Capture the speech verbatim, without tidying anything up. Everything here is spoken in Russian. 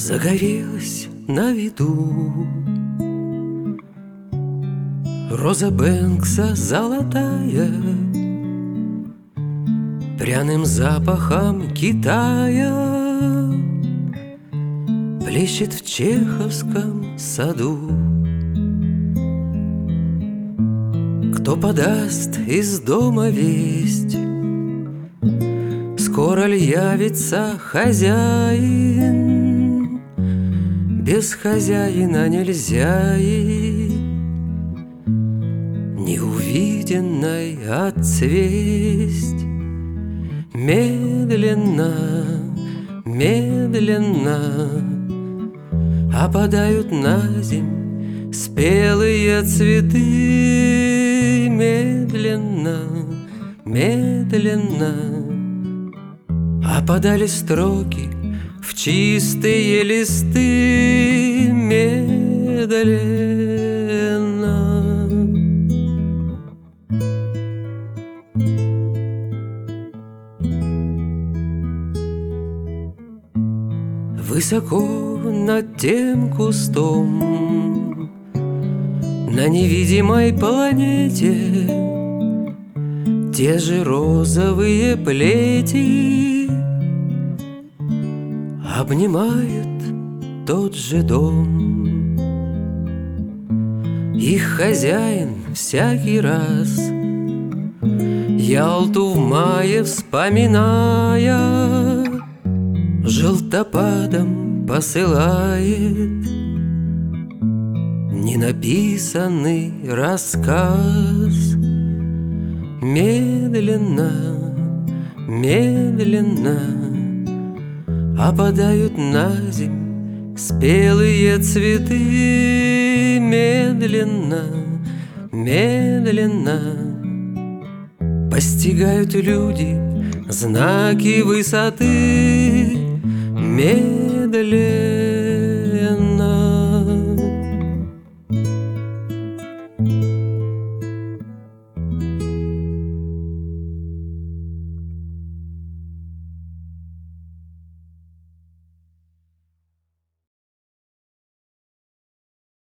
Загорелась на виду роза Бэнкса золотая, пряным запахом Китая плещет в чеховском саду. Кто подаст из дома весть, скоро ли явится хозяин? Без хозяина нельзя и неувиденной отцвесть. Медленно, медленно опадают на земь спелые цветы. Медленно, медленно опадали строки в чистые листы. Медленно. Высоко над тем кустом, на невидимой планете, те же розовые плети обнимают тот же дом. Их хозяин всякий раз, Ялту в мае вспоминая, желтопадом посылает ненаписанный рассказ. Медленно, медленно опадают на земь спелые цветы. Медленно, медленно постигают люди знаки высоты. Медленно.